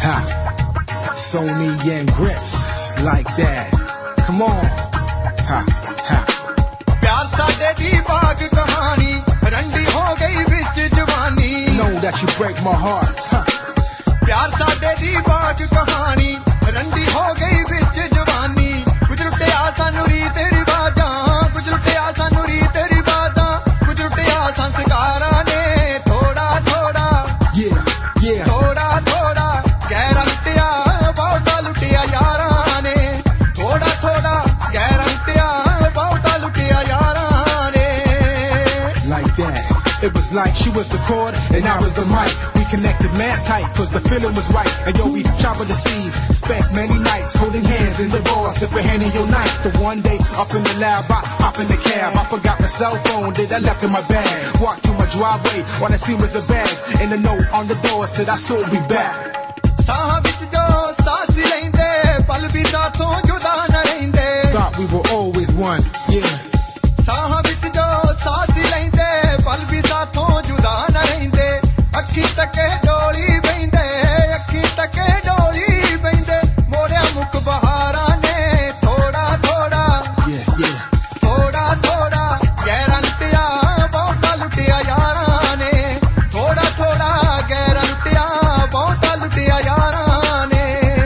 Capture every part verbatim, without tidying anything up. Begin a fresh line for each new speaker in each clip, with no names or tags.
Ha. Sony and Grips, like that. Come on. Ha, ha.
प्यार सादे दी बाग कहानी रंडी हो गई बिच जवानी.
Know that you break my heart. Ha.
प्यार सादे दी बाग कहानी रंडी हो गई बिच जवानी. कुछ लुटिया सानू री तेरी बाजा, कुछ लुटिया सानू री तेरी बाजा, कुछ लुटिया संस्कारा ने थोड़ा थोड़ा.
Yeah, yeah.
थोड़ा थोड़ा गहरा लुटिया बहुता लुटिया यारा ने. थोड़ा थोड़ा गहरा लुटिया बहुता लुटिया यारा ने.
Like that. It was like she was the chord and I was the mic. We connected mad tight cause the feeling was right. And yo, we traveled the seas, spent many nights holding hands in the bar, sipping Henny on nights. The one day up in the lab, I hop in the cab. I forgot my cell phone that I left in my bag. Walked through my driveway, all I seen was the bags. And the note on the door said I'll soon be back.
ਸਾਹ ਵਿੱਚ ਜੋ ਸਾਥ ਲੈਂਦੇ ਪਲ ਵੀ ਸਾਥੋਂ ਜੁਦਾ ਨਾ ਰਹਿੰਦੇ.
Thought we were always one, yeah.
ਸਾਹ ਵਿੱਚ ਜੋ ਸਾਥ ਲੈਂਦੇ ਪਲ ਵੀ ਸਾਥੋਂ ਜੁਦਾ ਨਾ ਰਹਿੰਦੇ. ਅੱਖੀ ਤੱਕੇ ਡੋਲੀ ਬੈਂਦੇ, ਅੱਖੀ ਤੱਕੇ ਡੋਲੀ ਬੈਂਦੇ. ਮੋੜਿਆ ਮੁਖ ਬਹਾਰਾਂ ਨੇ ਥੋੜਾ ਥੋੜਾ.
Yeah, yeah.
ਥੋੜਾ ਥੋੜਾ ਗਹਿਰਾ ਲੁੱਟਿਆ ਬਹੁਤਾ ਲੁੱਟਿਆ ਯਾਰਾਂ ਨੇ. ਥੋੜਾ ਥੋੜਾ ਗਹਿਰਾ ਲੁੱਟਿਆ ਬਹੁਤਾ ਲੁੱਟਿਆ ਯਾਰਾਂ ਨੇ.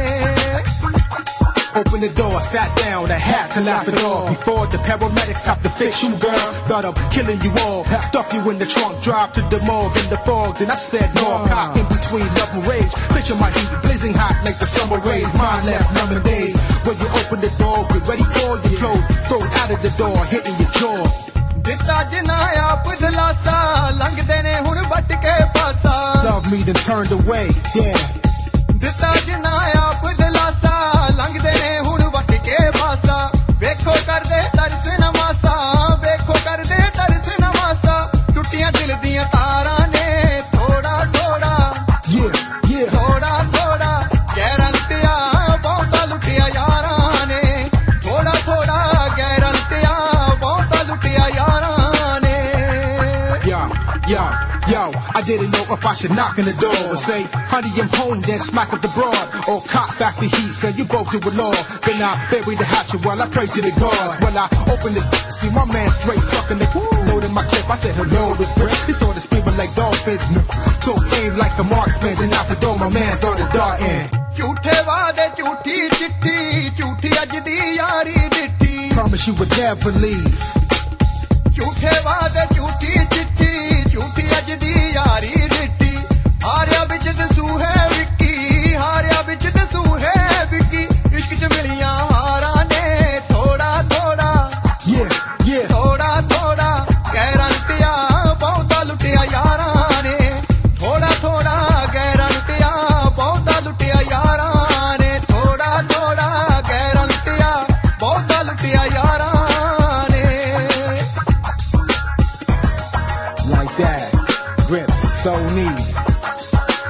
Opened the door, sat down, I had to laugh it off. Before the paramedics have to fix you, girl. Thought of killing you all. Stuff you in the trunk, drive to the morgue in the fog. Then I said no, caught in between love and rage. Picture my heat, blazing hot like the summer rays. Mind left numbing days. When you open the door, get ready for your clothes. Throw it out of the door, hitting your jaw.
ਦਿੱਤਾ ਜਿਨਾ ਆਪ ਦਿਲਾਸਾ ਲੰਘਦੇ ਨੇ ਹੁਣ ਵੱਟ ਕੇ ਪਾਸਾ.
Love me then turned away, yeah.
ਦਿੱਤਾ ਜਿਨਾ ਆਪ ਦਿਲਾਸਾ ਲੰਘਦੇ ਨੇ ਹੁਣ ਵੱਟ ਕੇ ਪਾਸਾ. ਵੇਖੋ ਕਰਦੇ ਤਰਸ ਨਾ ਮਾਸਾ, ਵੇਖੋ ਕਰਦੇ ਤਰਸ ਨਾ ਮਾਸਾ. ਟੁੱਟੀਆਂ ਦਿਲ ਦੀਆਂ ਤਾਰਾਂ ਨੇ ਥੋੜਾ ਥੋੜਾ.
Yeah, yeah.
ਥੋੜਾ ਥੋੜਾ ਗਹਿਰਾ ਲੁੱਟਿਆ ਬਹੁਤਾ ਲੁੱਟਿਆ ਯਾਰਾਂ ਨੇ. ਥੋੜਾ ਥੋੜਾ ਗਹਿਰਾ ਲੁੱਟਿਆ ਬਹੁਤਾ ਲੁੱਟਿਆ ਯਾਰਾਂ ਨੇ.
Yo, yo, yo, I didn't know if I should knock on the door or say, honey, I'm home, then smack up the broad. Or cock back the heat, say you both do it all. Then I bury the hatchet while I pray to the gods. While I open the see my man straight sucking the loading my clip. I said hello, this brick. He saw the screaming like dolphins. Took aim like a marksman, then out the door my man started darting.
ਝੂਠੇ ਵਾਦੇ ਝੂਠੀ ਚਿੱਠੀ, ਝੂਠੀ ਅੱਜ ਦੀ ਯਾਰੀ ਡਿੱਠੀ.
Promise you would never leave.
ਝੂਠੇ ਵਾਦੇ ਝੂਠੀ ਚਿੱਠੀ, ਝੂਠੀ ਅੱਜ ਦੀ ਯਾਰੀ ਡਿੱਠੀ. ਹਾਰਿਆ ਵਿੱਚ ਦਸੂ ਹੈ ਵਿੱਕੀ, ਹਾਰਿਆ ਵਿੱਚ ਦਸੂ ਹੈ ਵਿੱਕੀ. ਇਸ਼ਕ ਚ ਮਿਲੀਆਂ ਹਾਰਾਂ ਨੇ ਥੋੜਾ ਥੋੜਾ.
Yeah, yeah.
ਥੋੜਾ ਥੋੜਾ ਗਹਿਰਾ ਲੁੱਟਿਆ ਬਹੁਤਾ ਲੁੱਟਿਆ ਯਾਰਾਂ ਨੇ. ਥੋੜਾ ਥੋੜਾ ਗਹਿਰਾ ਲੁੱਟਿਆ ਬਹੁਤਾ ਲੁੱਟਿਆ ਯਾਰਾਂ ਨੇ. ਥੋੜਾ ਥੋੜਾ ਗਹਿਰਾ ਲੁੱਟਿਆ ਬਹੁਤਾ ਲੁੱਟਿਆ ਯਾਰਾਂ ਨੇ.
Like that. Grips, Sony.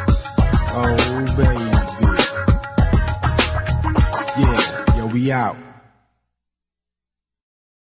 Oh, baby. Yeah, yo, we out.